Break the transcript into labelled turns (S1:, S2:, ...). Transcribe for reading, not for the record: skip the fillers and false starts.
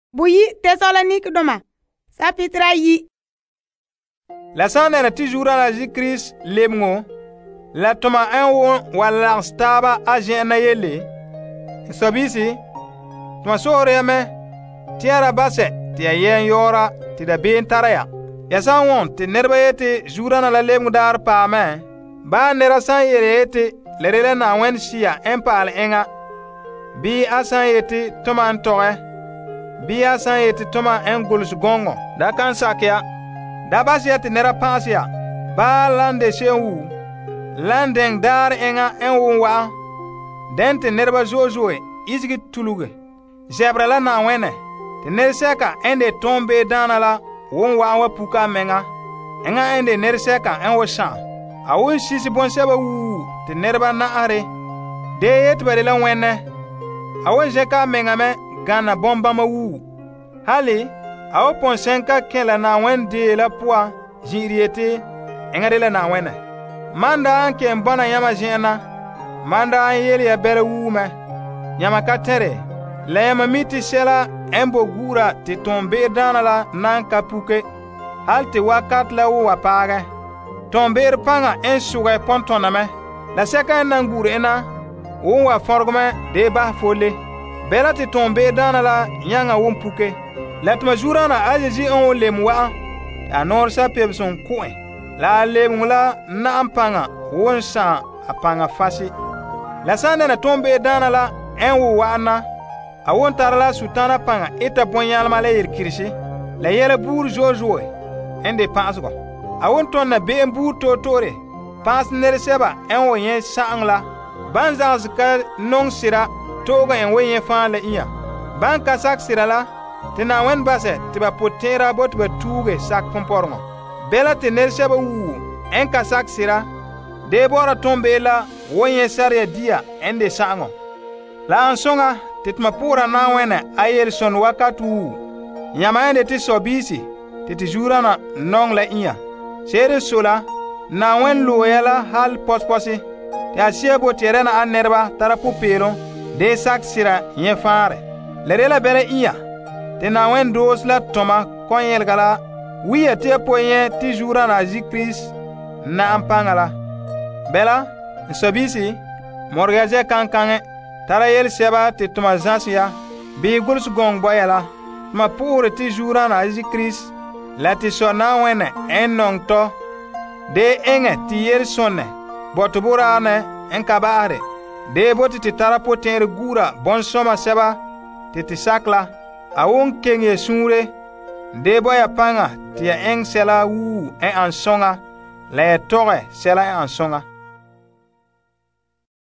S1: Buyi Thessalonik doma sapitra yi.
S2: La sãn tɩ zugrã Zĩ Kirist lemngo la tʋma wa lags taaba a zẽ'na yelle soabisi tʋma soorame tɩ ya ra basɛ tɩ ya yɛn yaoora tɩ da been tara ya. Ya sã n wõn tɩ nedbã yetɩ zugrã la lemg daar paamẽ, baa nera sã n yeele yetɩ la rela Naawẽnd siya n paal ẽnga, bɩ a sã n yetɩ tʋma n tɔgɛ, bɩ a sã n yetɩ tʋma n gʋls gõngo, da kan sak ya. Da bas ya tɩ nera pãas ya, baa la n de seun la n dẽng daar ẽnga n wʋm wa'a, dẽn tɩ nedbã zoe-zoe isg tuluge, zɛbra la Naawẽnẽ, tɩ ned sɛka n de tõog bee dãana la wʋm wa'a wã puka a menga, ẽnga n de ned sɛka n wa sã. A wʋn sis bõn-sɛba wuu tɩ nedbã na'asre, dee yetɩ de la wẽnnẽ. A wʋn zẽka a mengame gãnna bõn-bãmba wuu. Hali, a wa põn sẽnka kẽ la Naawẽnd dee la pʋa zĩir yetɩ ẽnga de la Naawẽnẽ. Man da n ken bõna yãmã zẽ'na, man da n yeel ya bɛra wuumɛ, yãmã ka tẽre, la yãmã mi tɩ sɛla n bo guura tɩ tõog beer dãana la nan ka puke, hal tɩ wakat la wʋ wa paagɛ. Tõog beer pãnga n sʋgɛ põn-tõname, la sɛka n nan guur ẽna, wʋn wa fõrgmẽ dee bas folle, bɛla tɩ tõog beer dãana la yãnga wʋn puke. La tɩma zu-rãna a Zezi n wʋ lem wa'a, a noor sa-pebs n kʋẽ, la a lemg la na'am pãnga wʋn sã a pãnga fase. La sã n dẽna tõog beer dãana la n wʋ wa'ana, a wʋn tara la Sʋtãana pãnga eta bõn-yãlma la yel-kɩrse, la yɛla buur zoe-zoe n de pã'asgɔ. A wʋn tõnda be'em buur toor-toore, pãas ned sɛba n wa yẽ sã'eng la, bãn zags ka nong sɩda toogã n wa yẽ fãa la ĩyã. Bãn ka sak sɩda la, tɩ Naawẽnd basɛ tɩ ba pʋ-tẽedã bo tɩ ba tuuge sak põn-pɔrengɔ. Bɛla tɩ ned sɛba wuu n ka sak sɩda, dee baoora tõnd bee la wa yẽ sarya dia n de sã'engɔ. La n sõnga tɩ tɩma pʋʋra Naawẽnẽ a yel-sõnd wakat wuu, yãmã yẽnde tɩ soabiisi tɩ tɩ zu-rãna nong la ĩyã. Seed n sola, Naawẽnd looya la hal pɔs-pɔse, tɩ a sɩa bo tɩ ya rẽna a nedbã tara pʋ-peelem dee sak sɩda yẽ fãare. La rela bɛla ĩyã tɩ Naawẽnd doos la tõma kõn-yẽlga la wiya tɩ ya poe yẽ tɩ zu-rãna Zĩ Kirist na'am pãnga la. Bɛla, n soabiisi, modg ya zɛ kãng-kãngẽ, tara yel-sɛba tɩ tʋma zãs ya, bɩ gʋls gõng bɔya la, tɩma pʋʋsre tɩ zu-rãna Zĩ Kirist, la tɩ sɔ Naawẽnẽ n nong tɔ, dee ẽngẽ tɩ yel-sõnne bɔt bʋraanẽ n ka baasre, dee bot tɩ tara pʋ-tẽer guura bõn-sõma sɛba tɩ tɩ sak la. A wʋn keng ya sũure, dee bɔ ya pãnga tɩ ya ẽng sɛla wuu n ãn sõnga, la ya tɔgɛ sɛla n ãn sõnga.